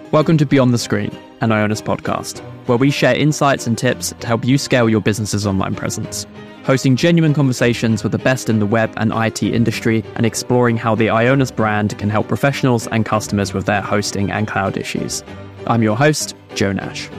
Welcome to Beyond the Screen, an Ionis podcast, where we share insights and tips to help you scale your business's online presence. Hosting genuine conversations with the best in the web and IT industry and exploring how the Ionis brand can help professionals and customers with their hosting and cloud issues. I'm your host, Joe Nash.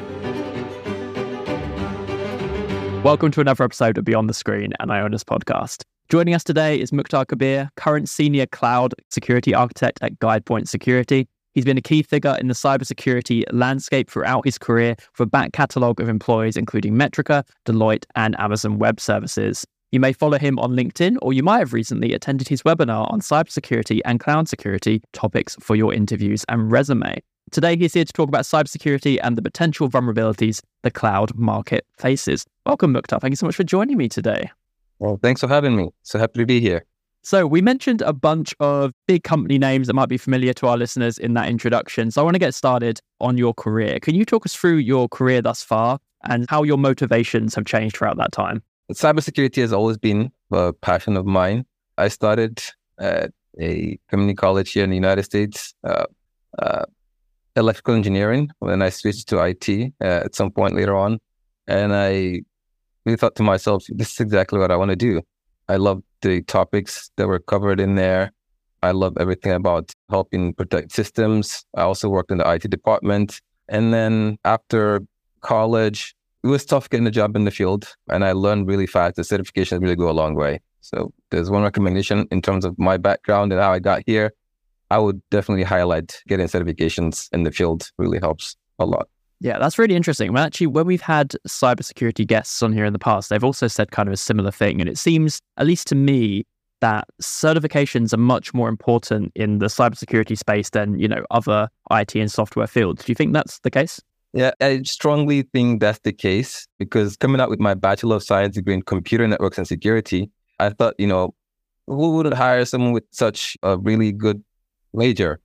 Welcome to another episode of Beyond the Screen, an Ionis podcast. Joining us today is Mukhtar Kabir, current Senior Cloud Security Architect at GuidePoint Security. He's been a key figure in the cybersecurity landscape throughout his career with a back catalogue of employees including Metrica, Deloitte, and Amazon Web Services. You may follow him on LinkedIn, or you might have recently attended his webinar on cybersecurity and cloud security topics for your interviews and resume. Today, he's here to talk about cybersecurity and the potential vulnerabilities the cloud market faces. Welcome, Mukhtar. Thank you so much for joining me today. Well, thanks for having me. So happy to be here. So we mentioned a bunch of big company names that might be familiar to our listeners in that introduction. So I want to get started on your career. Can you talk us through your career thus far and how your motivations have changed throughout that time? Cybersecurity has always been a passion of mine. I started at a community college here in the United States, electrical engineering, when I switched to IT at some point later on. And I really thought to myself, this is exactly what I want to do. I love the topics that were covered in there. I love everything about helping protect systems. I also worked in the IT department. And then after college, it was tough getting a job in the field. And I learned really fast that certifications really go a long way. So there's one recommendation in terms of my background and how I got here. I would definitely highlight getting certifications in the field really helps a lot. Yeah, that's really interesting. Well, actually, when we've had cybersecurity guests on here in the past, they've also said kind of a similar thing. And it seems, at least to me, that certifications are much more important in the cybersecurity space than, other IT and software fields. Do you think that's the case? Yeah, I strongly think that's the case because coming out with my Bachelor of Science degree in Computer Networks and Security, I thought, who wouldn't hire someone with such a really good major?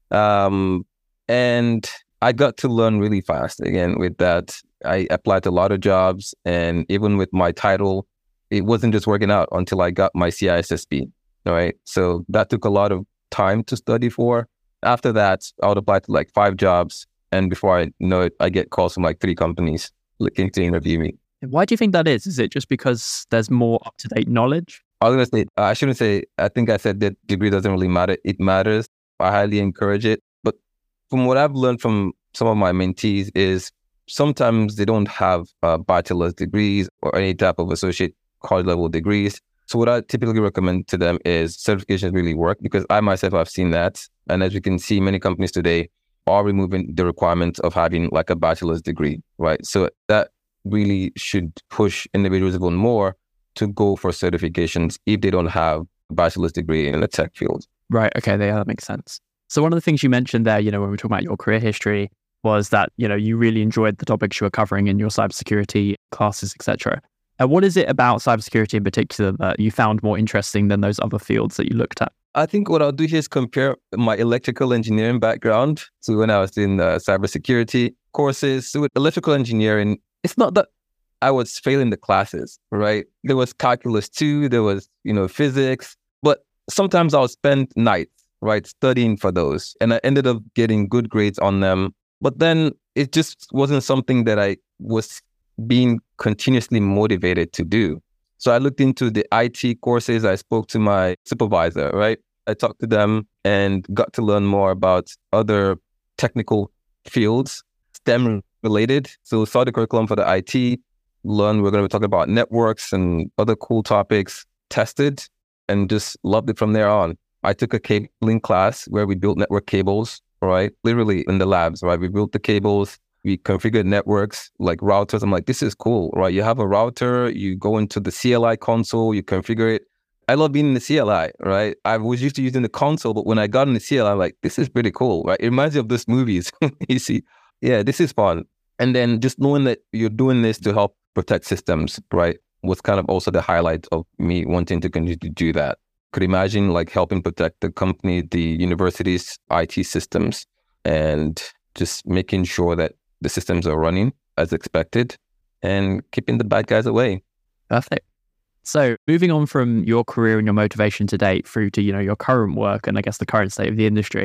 And I got to learn really fast. Again, with that, I applied to a lot of jobs. And even with my title, it wasn't just working out until I got my CISSP. All right. So that took a lot of time to study for. After that, I would apply to like 5 jobs. And before I know it, I get calls from like 3 companies looking to interview me. Why do you think that is? Is it just because there's more up-to-date knowledge? I was going to say, I shouldn't say, I think I said that degree doesn't really matter. It matters. I highly encourage it. From what I've learned from some of my mentees is sometimes they don't have bachelor's degrees or any type of associate college level degrees. So what I typically recommend to them is certifications really work because I myself have seen that. And as you can see, many companies today are removing the requirement of having like a bachelor's degree, right? So that really should push individuals even more to go for certifications if they don't have a bachelor's degree in the tech field. Right. Okay. Yeah, that makes sense. So one of the things you mentioned there, when we were talking about your career history, was that, you really enjoyed the topics you were covering in your cybersecurity classes, etc. What is it about cybersecurity in particular that you found more interesting than those other fields that you looked at? I think what I'll do here is compare my electrical engineering background to when I was in cybersecurity courses. So with electrical engineering, it's not that I was failing the classes, right? There was calculus 2, there was, physics, but sometimes I'll spend nights, right, studying for those. And I ended up getting good grades on them. But then it just wasn't something that I was being continuously motivated to do. So I looked into the IT courses. I spoke to my supervisor, right? I talked to them and got to learn more about other technical fields, STEM related. So saw the curriculum for the IT, learned we're going to be talking about networks and other cool topics, tested, and just loved it from there on. I took a cabling class where we built network cables, right? Literally in the labs, right? We built the cables, we configured networks like routers. I'm like, this is cool, right? You have a router, you go into the CLI console, you configure it. I love being in the CLI, right? I was used to using the console, but when I got in the CLI, I'm like, this is pretty cool, right? It reminds me of those movies. You see, yeah, this is fun. And then just knowing that you're doing this to help protect systems, right, was kind of also the highlight of me wanting to continue to do that. Could imagine like helping protect the company, the university's IT systems, and just making sure that the systems are running as expected and keeping the bad guys away. Perfect. So moving on from your career and your motivation to date through to, your current work and I guess the current state of the industry,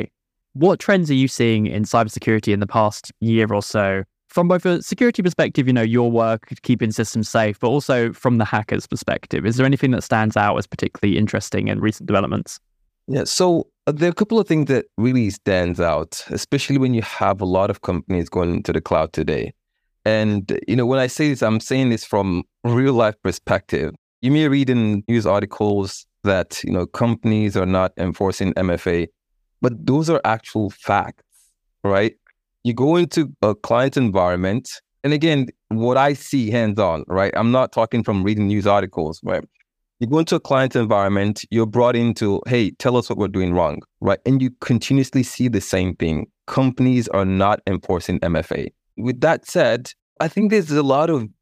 What trends are you seeing in cybersecurity in the past year or so? From both a security perspective, your work keeping systems safe, but also from the hacker's perspective, is there anything that stands out as particularly interesting in recent developments? Yeah, so there are a couple of things that really stands out, especially when you have a lot of companies going into the cloud today. And, when I say this, I'm saying this from real life perspective. You may read in news articles that, companies are not enforcing MFA, but those are actual facts, right? You go into a client environment, and again, what I see hands-on, right? I'm not talking from reading news articles, right? You go into a client environment, you're brought into, hey, tell us what we're doing wrong, right? And you continuously see the same thing. Companies are not enforcing MFA. With that said, I think there's a lot of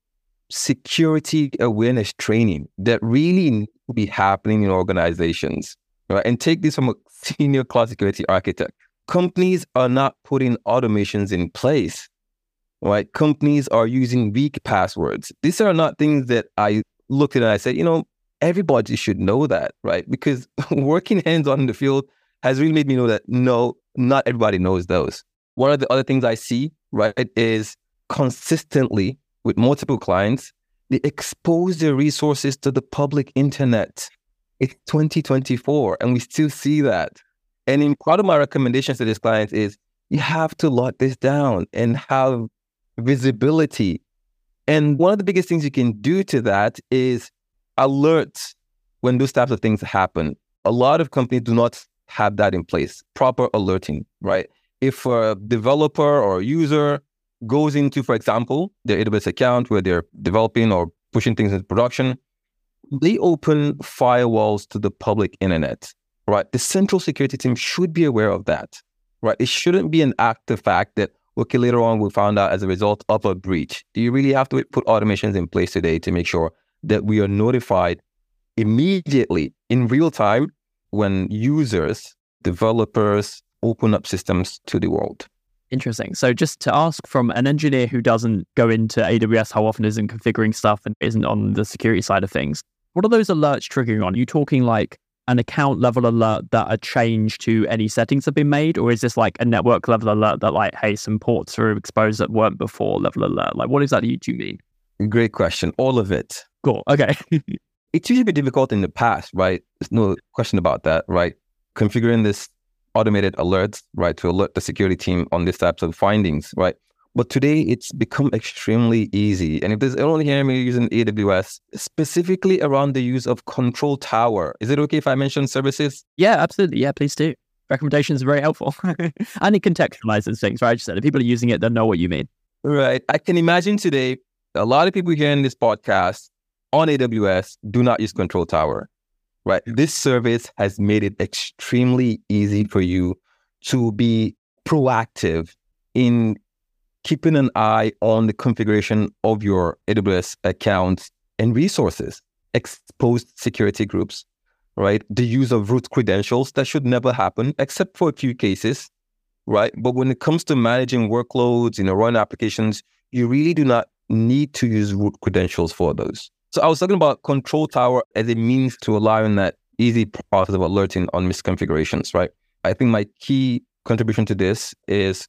security awareness training that really needs to be happening in organizations, right? And take this from a senior cloud security architect. Companies are not putting automations in place, right? Companies are using weak passwords. These are not things that I looked at and I said, everybody should know that, right? Because working hands-on in the field has really made me know that no, not everybody knows those. One of the other things I see, right, is consistently with multiple clients, they expose their resources to the public internet. It's 2024 and we still see that. And in part of my recommendations to this client is you have to lock this down and have visibility. And one of the biggest things you can do to that is alert when those types of things happen. A lot of companies do not have that in place, proper alerting, right? If a developer or a user goes into, for example, their AWS account where they're developing or pushing things into production, they open firewalls to the public internet. Right, the central security team should be aware of that, right? It shouldn't be an after fact that, okay, later on we found out as a result of a breach. Do you really have to put automations in place today to make sure that we are notified immediately in real time when users, developers open up systems to the world? Interesting. So just to ask from an engineer who doesn't go into AWS, how often isn't configuring stuff and isn't on the security side of things, what are those alerts triggering on? Are you talking like an account level alert that a change to any settings have been made? Or is this like a network level alert that like, hey, some ports are exposed that weren't before level alert? Like what exactly do you mean? Great question. All of it. Cool. Okay. It's usually been difficult in the past, right? There's no question about that, right? Configuring this automated alerts, right, to alert the security team on these types of findings, right? But today it's become extremely easy. And if there's anyone here me using AWS, specifically around the use of Control Tower, is it okay if I mention services? Yeah, absolutely. Yeah, please do. Recommendations are very helpful. And it contextualizes things, right? I just said if people are using it, they'll know what you mean. Right. I can imagine today, a lot of people hearing this podcast on AWS do not use Control Tower, right? This service has made it extremely easy for you to be proactive in keeping an eye on the configuration of your AWS accounts and resources, exposed security groups, right? The use of root credentials, that should never happen, except for a few cases, right? But when it comes to managing workloads, run applications, you really do not need to use root credentials for those. So I was talking about Control Tower as a means to allowing that easy process of alerting on misconfigurations, right? I think my key contribution to this is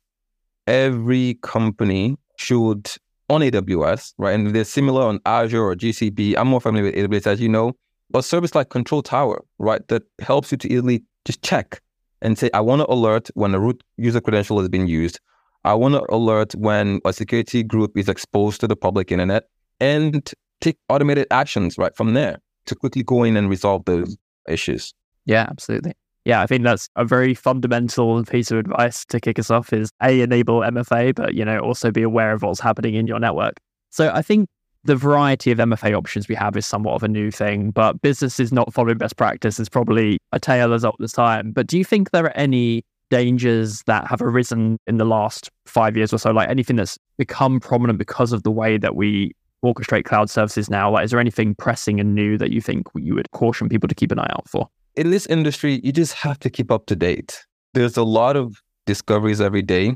every company should, on AWS, right? And they're similar on Azure or GCP. I'm more familiar with AWS, as you know. A service like Control Tower, right, that helps you to easily just check and say, I want to alert when a root user credential has been used. I want to alert when a security group is exposed to the public internet, and take automated actions right from there to quickly go in and resolve those issues. Yeah, absolutely. Yeah, I think that's a very fundamental piece of advice to kick us off is A, enable MFA, but, also be aware of what's happening in your network. So I think the variety of MFA options we have is somewhat of a new thing, but businesses not following best practice is probably a tale as old as time. But do you think there are any dangers that have arisen in the last 5 years or so, like anything that's become prominent because of the way that we orchestrate cloud services now? Like, is there anything pressing and new that you think you would caution people to keep an eye out for? In this industry, you just have to keep up to date. There's a lot of discoveries every day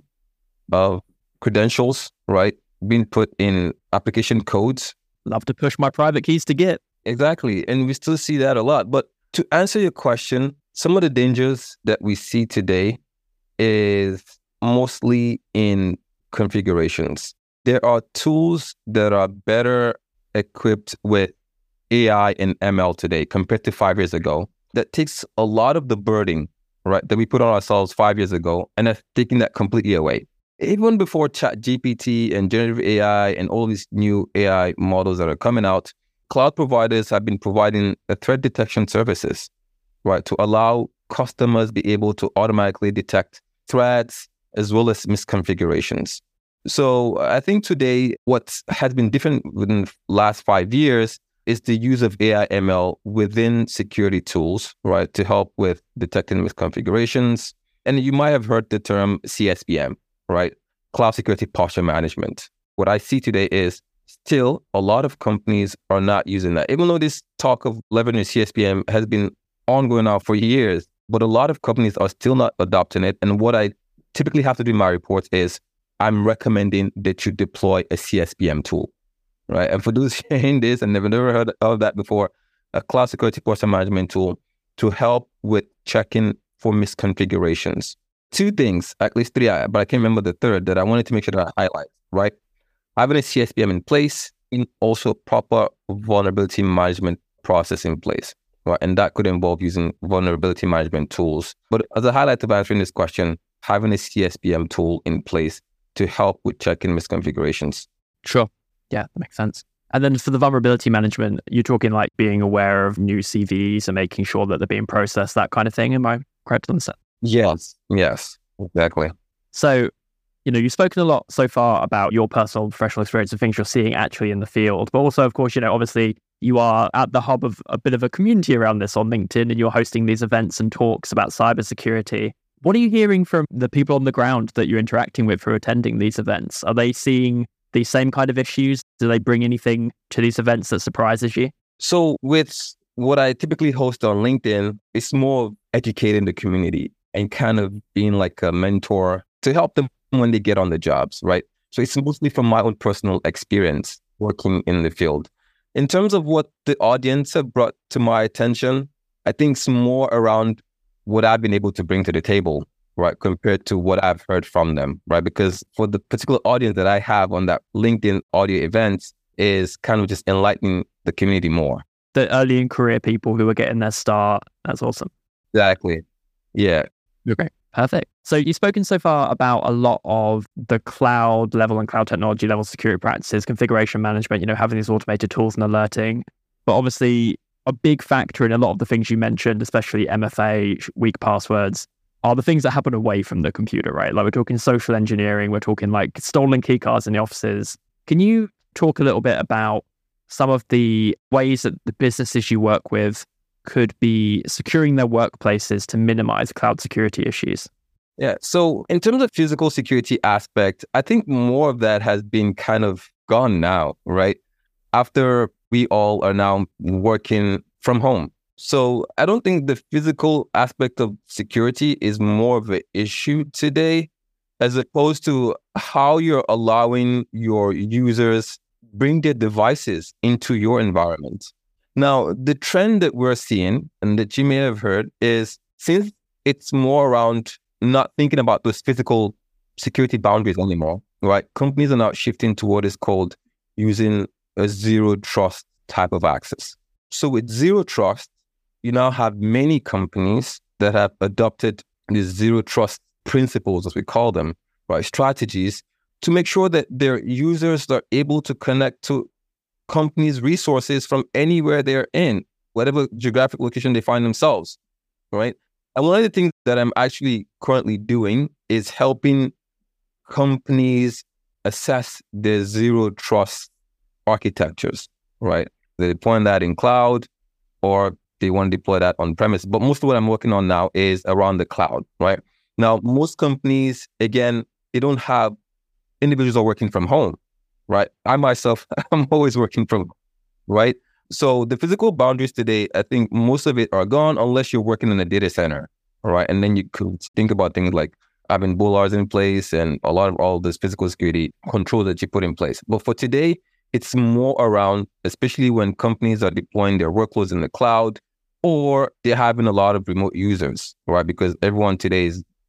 of credentials, right, being put in application codes. Love to push my private keys to Git. Exactly. And we still see that a lot. But to answer your question, some of the dangers that we see today is mostly in configurations. There are tools that are better equipped with AI and ML today compared to 5 years ago. That takes a lot of the burden, right, that we put on ourselves 5 years ago, and have taken that completely away. Even before ChatGPT and generative AI and all these new AI models that are coming out, cloud providers have been providing a threat detection services, right, to allow customers be able to automatically detect threats as well as misconfigurations. So I think today what has been different within the last 5 years is the use of AI ML within security tools, right, to help with detecting misconfigurations. And you might have heard the term CSPM, right, Cloud Security Posture Management. What I see today is still a lot of companies are not using that. Even though this talk of leveraging CSPM has been ongoing now for years, but a lot of companies are still not adopting it. And what I typically have to do in my reports is I'm recommending that you deploy a CSPM tool, right? And for those hearing this and never heard of that before, a Cloud Security Posture Management tool to help with checking for misconfigurations. 2 things, at least 3, but I can't remember the third that I wanted to make sure that I highlight, right? Having a CSPM in place and also proper vulnerability management process in place, right? And that could involve using vulnerability management tools. But as a highlight of answering this question, having a CSPM tool in place to help with checking misconfigurations. Sure. Yeah, that makes sense. And then for the vulnerability management, you're talking like being aware of new CVEs and making sure that they're being processed, that kind of thing. Am I correct on that? Yes, exactly. So, you've spoken a lot so far about your personal professional experience and things you're seeing actually in the field. But also, of course, obviously you are at the hub of a bit of a community around this on LinkedIn, and you're hosting these events and talks about cybersecurity. What are you hearing from the people on the ground that you're interacting with who are attending these events? Are they seeing these same kind of issues? Do they bring anything to these events that surprises you? So with what I typically host on LinkedIn, it's more educating the community and kind of being like a mentor to help them when they get on the jobs, right? So it's mostly from my own personal experience working in the field. In terms of what the audience have brought to my attention, I think it's more around what I've been able to bring to the table, right, compared to what I've heard from them, right? Because for the particular audience that I have on that LinkedIn audio events is kind of just enlightening the community more. The early in career people who are getting their start, that's awesome. Exactly. Yeah. Okay, perfect. So you've spoken so far about a lot of the cloud level and cloud technology level security practices, configuration management, having these automated tools and alerting. But obviously a big factor in a lot of the things you mentioned, especially MFA, weak passwords, are the things that happen away from the computer, right? Like we're talking social engineering, we're talking like stolen key cards in the offices. Can you talk a little bit about some of the ways that the businesses you work with could be securing their workplaces to minimize cloud security issues? Yeah. So in terms of physical security aspect, I think more of that has been kind of gone now, right? After we all are now working from home. So I don't think the physical aspect of security is more of an issue today, as opposed to how you're allowing your users bring their devices into your environment. Now, the trend that we're seeing and that you may have heard is since it's more around not thinking about those physical security boundaries anymore, right? Companies are now shifting to what is called using a zero trust type of access. So with zero trust, you now have many companies that have adopted these zero trust principles, as we call them, right? Strategies to make sure that their users are able to connect to companies' resources from anywhere they're in, whatever geographic location they find themselves, right? And one of the things that I'm actually currently doing is helping companies assess their zero trust architectures, right? They're deploying that in cloud or they want to deploy that on premise. But most of what I'm working on now is around the cloud, right? Now, most companies, again, they don't have individuals are working from home, right? I myself, I'm always working from home, right? So the physical boundaries today, I think most of it are gone unless you're working in a data center, all right? And then you could think about things like having bollards in place and a lot of all this physical security control that you put in place. But for today, it's more around, especially when companies are deploying their workloads in the cloud or they're having a lot of remote users, right? Because everyone today is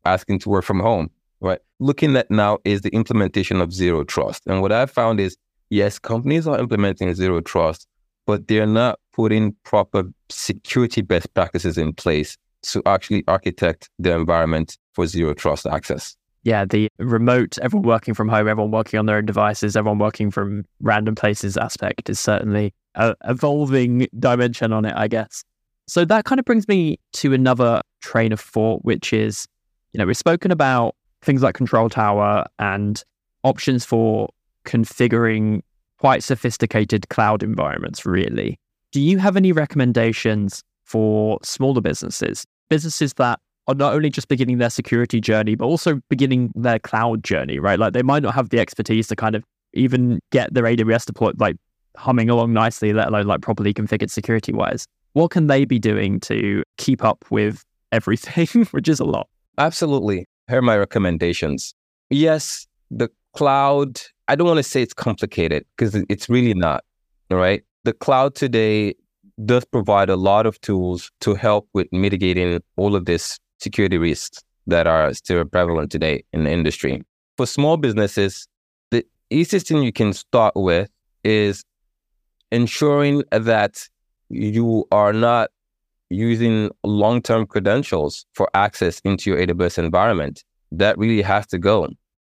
asking to work from home, right? Looking at now is the implementation of zero trust. And what I've found is, yes, companies are implementing zero trust, but they're not putting proper security best practices in place to actually architect the environment for zero trust access. Yeah, the remote, everyone working from home, everyone working on their own devices, everyone working from random places aspect is certainly an evolving dimension on it, I guess. So that kind of brings me to another train of thought, which is, we've spoken about things like Control Tower and options for configuring quite sophisticated cloud environments, really. Do you have any recommendations for smaller businesses that are not only just beginning their security journey, but also beginning their cloud journey, right? Like they might not have the expertise to kind of even get their AWS deployed, like humming along nicely, let alone like properly configured security wise. What can they be doing to keep up with everything, which is a lot? Absolutely. Here are my recommendations. Yes, the cloud, I don't want to say it's complicated because it's really not, right? The cloud today does provide a lot of tools to help with mitigating all of this security risks that are still prevalent today in the industry. For small businesses, the easiest thing you can start with is ensuring that you are not using long-term credentials for access into your AWS environment. That really has to go.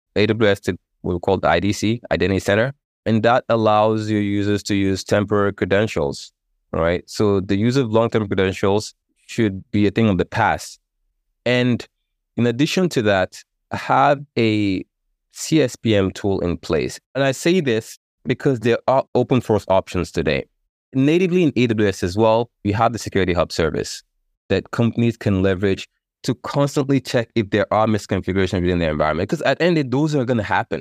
AWS, we call it the IDC, Identity Center, and that allows your users to use temporary credentials, right? So the use of long-term credentials should be a thing of the past. And in addition to that, have a CSPM tool in place. And I say this because there are open source options today. Natively in AWS as well, we have the Security Hub service that companies can leverage to constantly check if there are misconfigurations within their environment. Because at the end of the day, those are going to happen.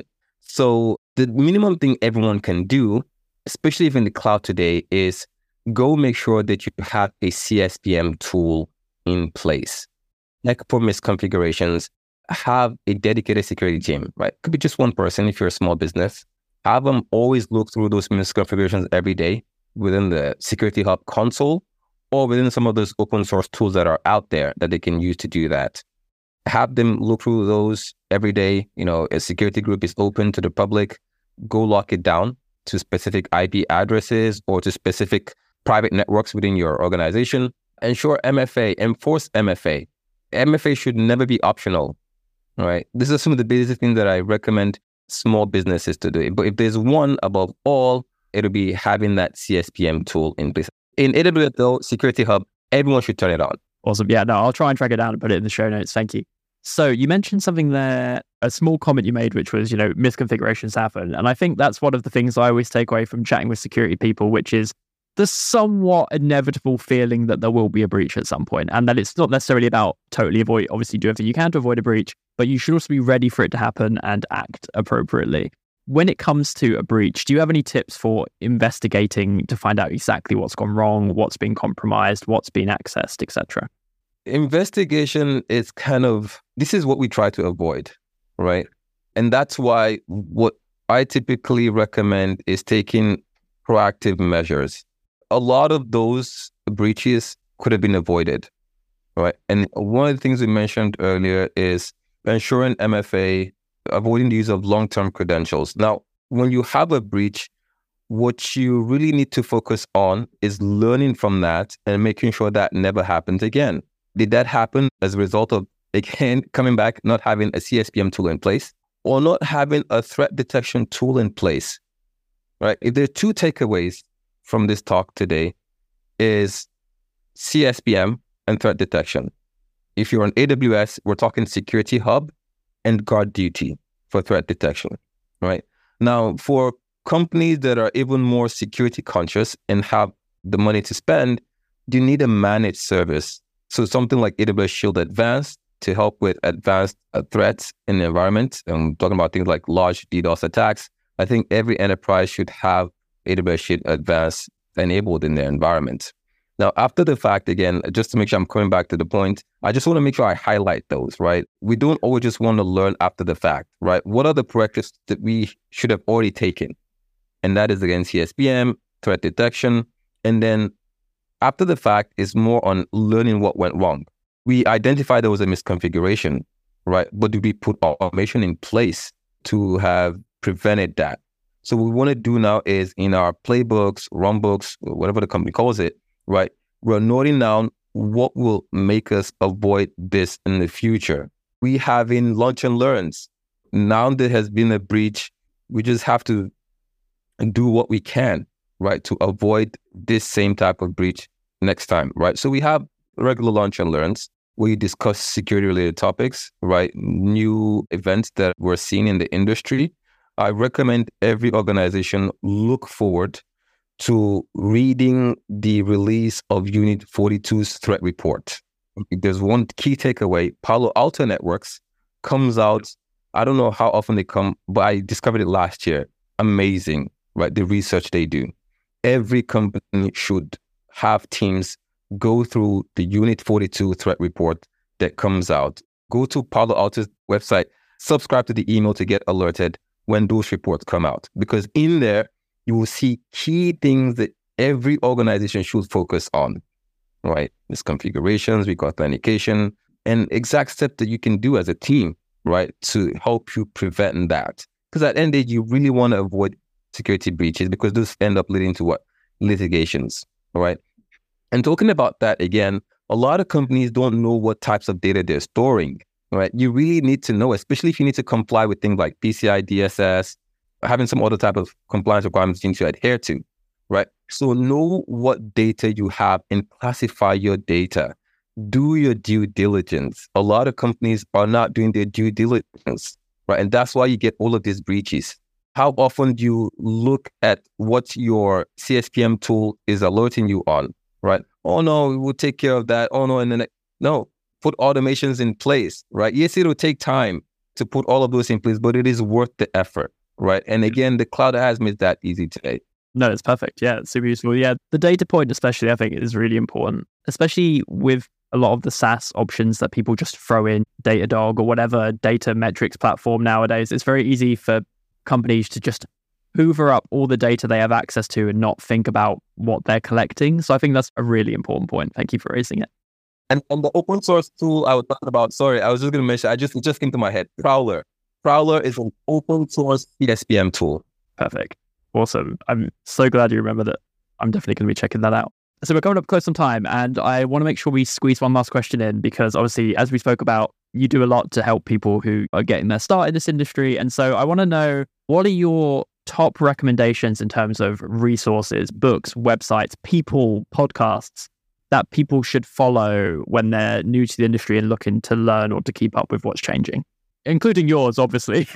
So the minimum thing everyone can do, especially if in the cloud today, is go make sure that you have a CSPM tool in place. Like for misconfigurations, have a dedicated security team, right? Could be just one person if you're a small business. Have them always look through those misconfigurations every day within the Security Hub console or within some of those open source tools that are out there that they can use to do that. Have them look through those every day. A security group is open to the public. Go lock it down to specific IP addresses or to specific private networks within your organization. Ensure MFA, enforce MFA. MFA should never be optional, right? This is some of the basic things that I recommend small businesses to do. But if there's one above all, it'll be having that CSPM tool in place. In AWS, though, Security Hub, everyone should turn it on. Awesome. Yeah, no, I'll try and track it down and put it in the show notes. Thank you. So you mentioned something there, a small comment you made, which was, misconfigurations happen. And I think that's one of the things I always take away from chatting with security people, which is the somewhat inevitable feeling that there will be a breach at some point, and that it's not necessarily about totally avoid, obviously do everything you can to avoid a breach, but you should also be ready for it to happen and act appropriately. When it comes to a breach, do you have any tips for investigating to find out exactly what's gone wrong, what's been compromised, what's been accessed, etc.? Investigation is this is what we try to avoid, right? And that's why what I typically recommend is taking proactive measures. A lot of those breaches could have been avoided, right? And one of the things we mentioned earlier is ensuring MFA, avoiding the use of long-term credentials. Now, when you have a breach, what you really need to focus on is learning from that and making sure that never happens again. Did that happen as a result of, again, coming back, not having a CSPM tool in place or not having a threat detection tool in place, right? If there are two takeaways from this talk today is CSPM and threat detection. If you're on AWS, we're talking Security Hub and Guard Duty for threat detection, right? Now, for companies that are even more security conscious and have the money to spend, you need a managed service. So something like AWS Shield Advanced to help with advanced threats in the environment. I'm talking about things like large DDoS attacks. I think every enterprise should have AWS Shield Advanced enabled in their environment. Now, after the fact, again, just to make sure I'm coming back to the point, I just want to make sure I highlight those, right? We don't always just want to learn after the fact, right? What are the corrections that we should have already taken? And that is, again, CSPM, threat detection. And then after the fact is more on learning what went wrong. We identified there was a misconfiguration. right? But do we put automation in place to have prevented that? So what we want to do now is in our playbooks, runbooks, whatever the company calls it, right? We're noting down what will make us avoid this in the future. We have in lunch and learns. Now there has been a breach. We just have to do what we can, right, to avoid this same type of breach next time, right? So we have regular lunch and learns. We discuss security-related topics, right? New events that we're seeing in the industry. I recommend every organization look forward to reading the release of Unit 42's threat report. If there's one key takeaway, Palo Alto Networks comes out, I don't know how often they come, but I discovered it last year. Amazing, right? The research they do. Every company should have teams go through the Unit 42 threat report that comes out. Go to Palo Alto's website, subscribe to the email to get alerted when those reports come out. Because in there, you will see key things that every organization should focus on, right? Misconfigurations, weak authentication, and exact steps that you can do as a team, right, to help you prevent that. Because at the end of the day, you really want to avoid security breaches because those end up leading to what? Litigations, right? And talking about that again, a lot of companies don't know what types of data they're storing, right? You really need to know, especially if you need to comply with things like PCI DSS, having some other type of compliance requirements you need to adhere to, right? So know what data you have and classify your data. Do your due diligence. A lot of companies are not doing their due diligence, right? And that's why you get all of these breaches. How often do you look at what your CSPM tool is alerting you on, right? Oh no, we'll take care of that. Oh no, and then no, put automations in place, right? Yes, it'll take time to put all of those in place, but it is worth the effort, right? And again, the cloud has made that easy today. No, it's perfect. Yeah, it's super useful. Yeah, the data point especially, I think, is really important, especially with a lot of the SaaS options that people just throw in, Datadog or whatever data metrics platform nowadays. It's very easy for companies to just hoover up all the data they have access to and not think about what they're collecting. So I think that's a really important point. Thank you for raising it. And on the open source tool I was talking about, sorry, I was just going to mention, it just came to my head, Prowler. Prowler is an open source CSPM tool. Perfect. Awesome. I'm so glad you remembered it. I'm definitely going to be checking that out. So we're coming up close on time, and I want to make sure we squeeze one last question in because obviously, as we spoke about, you do a lot to help people who are getting their start in this industry. And so I want to know, what are your top recommendations in terms of resources, books, websites, people, podcasts that people should follow when they're new to the industry and looking to learn or to keep up with what's changing, including yours, obviously?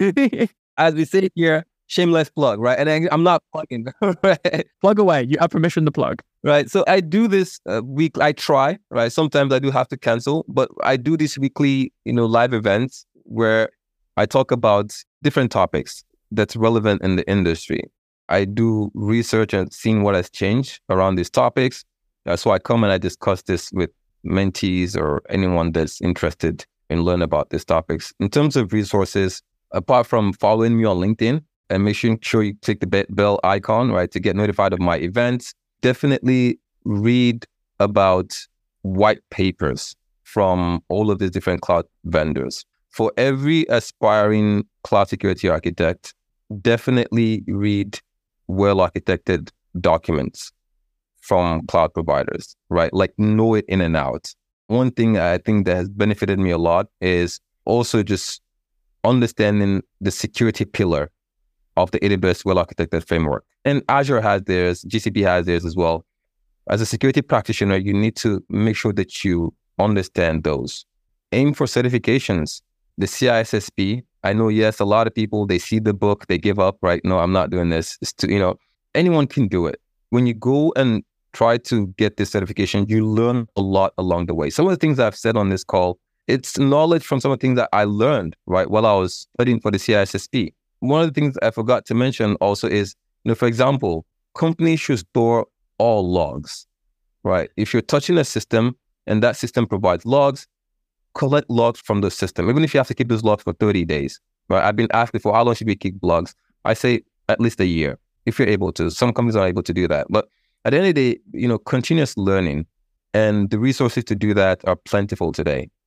As we say here, shameless plug, right? And I'm not plugging, right? Plug away. You have permission to plug. Right. So I do this week. I try, right? Sometimes I do have to cancel, but I do these weekly, live events where I talk about different topics that's relevant in the industry. I do research and seeing what has changed around these topics. So I come and I discuss this with mentees or anyone that's interested in learning about these topics. In terms of resources, apart from following me on LinkedIn and making sure you click the bell icon, right, to get notified of my events, definitely read about white papers from all of these different cloud vendors. For every aspiring cloud security architect, definitely read well-architected documents from cloud providers, right? Like know it in and out. One thing I think that has benefited me a lot is also just understanding the security pillar of the AWS well-architected framework. And Azure has theirs, GCP has theirs as well. As a security practitioner, you need to make sure that you understand those. Aim for certifications. The CISSP, I know, yes, a lot of people, they see the book, they give up, right? No, I'm not doing this. It's anyone can do it. When you go and try to get this certification, you learn a lot along the way. Some of the things I've said on this call, it's knowledge from some of the things that I learned, right, while I was studying for the CISSP. One of the things I forgot to mention also is, for example, companies should store all logs, right? If you're touching a system and that system provides logs, collect logs from the system, even if you have to keep those logs for 30 days, right? I've been asked before, how long should we keep logs? I say at least a year, if you're able to. Some companies are able to do that. But at the end of the day, continuous learning and the resources to do that are plentiful today.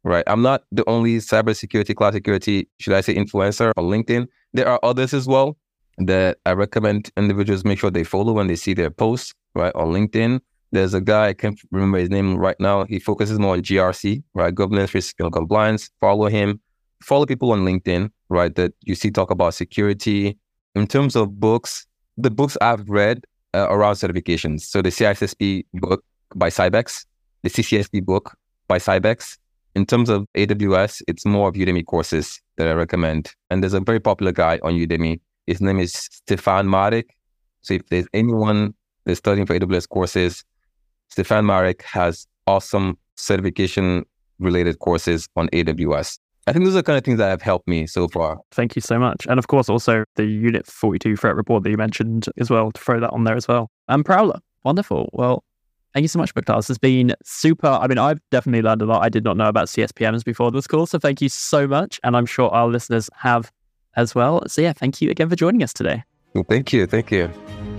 right? I'm not the only cybersecurity, cloud security, should I say, influencer on LinkedIn. There are others as well that I recommend individuals make sure they follow when they see their posts, right, on LinkedIn. There's a guy, I can't remember his name right now. He focuses more on GRC, right, governance, risk, and compliance. Follow him. Follow people on LinkedIn, right, that you see talk about security. In terms of books, the books I've read around certifications. So the CISSP book by Cybex, the CCSP book by Cybex. In terms of AWS, it's more of Udemy courses that I recommend. And there's a very popular guy on Udemy. His name is Stefan Marek. So if there's anyone that's studying for AWS courses, Stefan Marek has awesome certification-related courses on AWS. I think those are the kind of things that have helped me so far. Thank you so much. And of course, also the Unit 42 threat report that you mentioned as well, to throw that on there as well. And Prowler. Wonderful. Well, thank you so much, Mukhtar. This has been super. I mean, I've definitely learned a lot. I did not know about CSPMs before this call. So thank you so much. And I'm sure our listeners have as well. So yeah, thank you again for joining us today. Well, thank you. Thank you.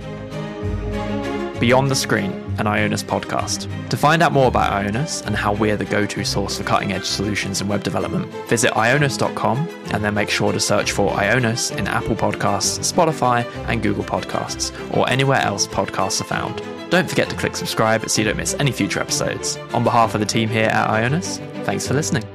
Beyond the Screen, an Ionis podcast. To find out more about Ionis and how we're the go-to source for cutting-edge solutions in web development, visit ionis.com and then make sure to search for Ionis in Apple Podcasts, Spotify, and Google Podcasts, or anywhere else podcasts are found. Don't forget to click subscribe so you don't miss any future episodes. On behalf of the team here at Ionis, thanks for listening.